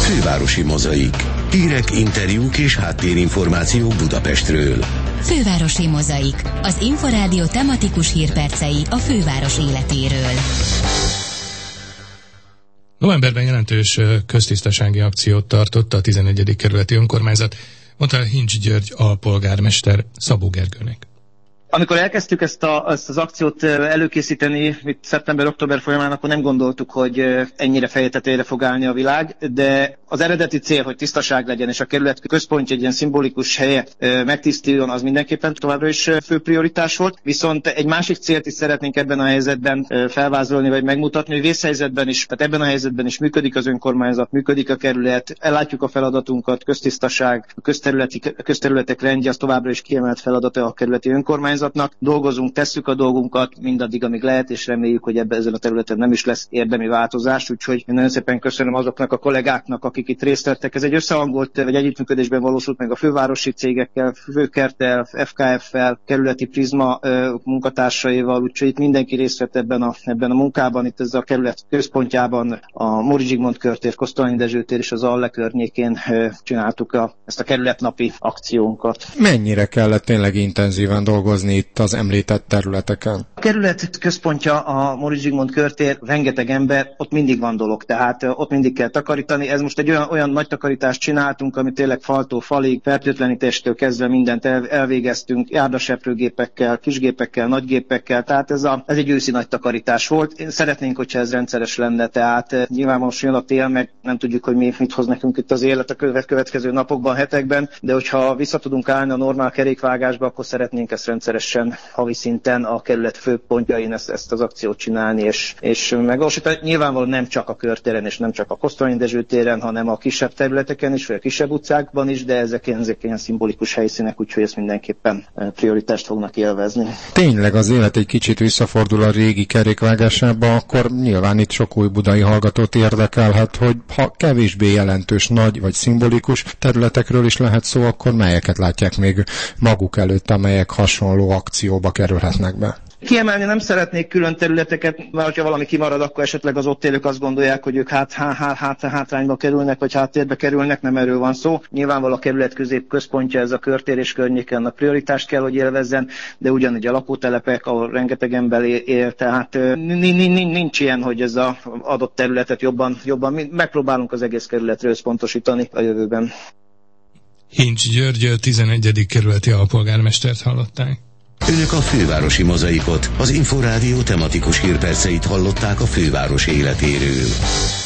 Fővárosi Mozaik. Hírek, interjúk és háttérinformációk Budapestről. Fővárosi Mozaik. Az Inforádió tematikus hírpercei a főváros életéről. Novemberben jelentős köztisztasági akciót tartott a 11. kerületi önkormányzat, mondta Hincs György alpolgármester Szabó Gergőnek. Amikor elkezdtük ezt az akciót előkészíteni szeptember-október folyamán, akkor nem gondoltuk, hogy ennyire feje tetejére fog állni a világ, de az eredeti cél, hogy tisztaság legyen, és a kerület központja egy ilyen szimbolikus helye megtisztuljon, az mindenképpen továbbra is fő prioritás volt. Viszont egy másik célt is szeretnénk ebben a helyzetben felvázolni, vagy megmutatni, hogy vészhelyzetben is, tehát ebben a helyzetben is működik az önkormányzat, működik a kerület, ellátjuk a feladatunkat, köztisztaság, a közterületek rendje, az továbbra is kiemelt feladata a kerületi önkormányzat. Dolgozunk, tesszük a dolgunkat mindaddig, amíg lehet, és reméljük, hogy ezen a területen nem is lesz érdemi változás. Úgyhogy én nagyon szépen köszönöm azoknak a kollégáknak, akik itt részt vettek. Ez egy összehangolt vagy együttműködésben valósult meg a fővárosi cégekkel, Főkerttel, FKF-fel, kerületi Prizma munkatársaival, úgyhogy itt mindenki részt vett ebben a munkában. Itt ez a kerület központjában a Móricz Zsigmond körtér, Kosztolányi Dezső tér és az Alle környékén csináltuk ezt a kerületnapi akciónkat. Mennyire kellett tényleg intenzíven dolgozni itt az említett területeken? A kerület központja a Móricz Zsigmond körtér, rengeteg ember, ott mindig van dolog, tehát ott mindig kell takarítani. Ez most egy olyan nagy takarítást csináltunk, amit tényleg faltól falig, fertőtlenítéstől kezdve mindent elvégeztünk, járdaseprőgépekkel, kisgépekkel, nagygépekkel, tehát ez egy őszi nagy takarítás volt. Én szeretnénk, hogyha ez rendszeres lenne, tehát nyilván most jön a tél, meg nem tudjuk, hogy mit hoz nekünk itt az élet a következő napokban, hetekben, de hogyha vissza tudunk állni a normál kerékvágásba, akkor szeretnénk ezt rendszeresen, havi szinten a kerület főpontjain ezt az akciót csinálni, és megvalósítani. Nyilvánvalóan nem csak a körtéren, és nem csak a Kosztolányi Dezső téren, hanem a kisebb területeken is, vagy a kisebb utcákban is, de ezek ilyen szimbolikus helyszínek, úgyhogy ezt mindenképpen prioritást fognak élvezni. Tényleg az élet egy kicsit visszafordul a régi kerékvágásába, akkor nyilván itt sok új budai hallgatót érdekelhet, hogy ha kevésbé jelentős, nagy vagy szimbolikus területekről is lehet szó, akkor melyeket látják még maguk előtt, amelyek hasonló akcióba kerülhetnek be? Kiemelni nem szeretnék külön területeket, mert ha valami kimarad, akkor esetleg az ott élők azt gondolják, hogy ők hátrányba kerülnek, vagy háttérbe kerülnek, nem erről van szó. Nyilvánvaló a kerület központja, ez a körtér és környéken annak prioritást kell, hogy élvezzen, de ugyanígy a lakótelepek, ahol rengeteg ember él, tehát nincs ilyen, hogy ez az adott területet jobban megpróbálunk az egész kerületre összpontosítani a jövőben. Hincs György, 11. kerületi alpolgármestert hallották. Önök a Fővárosi Mozaikot, az Inforádió tematikus hírperceit hallották a főváros életéről.